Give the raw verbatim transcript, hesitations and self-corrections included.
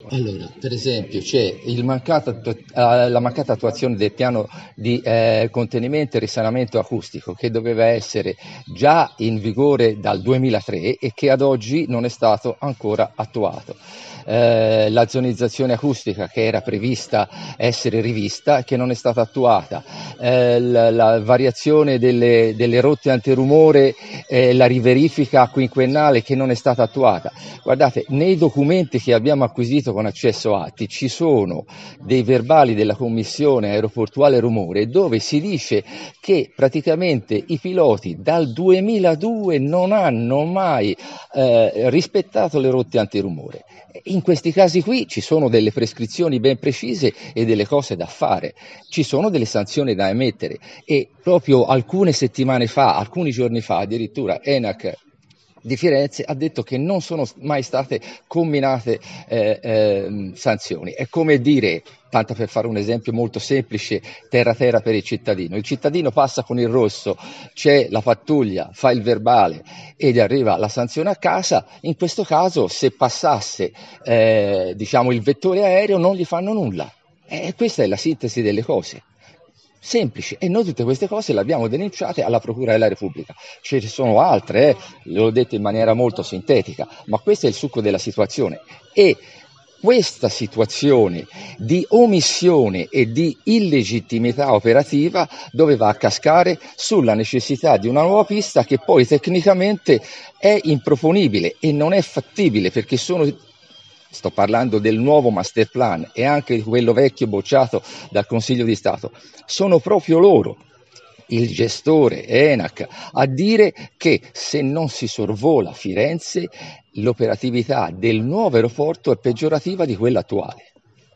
Allora, per esempio, c'è il mancato attu- eh, la mancata attuazione del piano di eh, contenimento e risanamento acustico che doveva essere già in vigore dal duemilatré e che ad oggi non è stato ancora attuato. Eh, la zonizzazione acustica che era prevista essere rivista e che non è stata attuata, eh, la, la variazione delle, delle rotte antirumore, eh, la riverifica quinquennale che non è stata attuata. Guardate, nei documenti che abbiamo acquisito con accesso atti ci sono dei verbali della Commissione Aeroportuale Rumore dove si dice che praticamente i piloti dal duemiladue non hanno mai eh, rispettato le rotte antirumore. In questi casi qui ci sono delle prescrizioni ben precise e delle cose da fare, ci sono delle sanzioni da emettere e proprio alcune settimane fa, alcuni giorni fa addirittura ENAC di Firenze ha detto che non sono mai state comminate eh, eh, sanzioni. È come dire, tanto per fare un esempio molto semplice, terra terra per il cittadino. Il cittadino passa con il rosso, c'è la pattuglia, fa il verbale ed arriva la sanzione a casa. In questo caso, se passasse eh, diciamo il vettore aereo, non gli fanno nulla. E questa è la sintesi delle cose. Semplici, e noi tutte queste cose le abbiamo denunciate alla Procura della Repubblica. Ce ne sono altre, eh, l'ho detto in maniera molto sintetica, ma questo è il succo della situazione. E questa situazione di omissione e di illegittimità operativa doveva cascare sulla necessità di una nuova pista che poi tecnicamente è improponibile e non è fattibile perché sono. Sto parlando del nuovo master plan e anche di quello vecchio bocciato dal Consiglio di Stato. Sono proprio loro, il gestore ENAC, a dire che se non si sorvola Firenze, l'operatività del nuovo aeroporto è peggiorativa di quella attuale.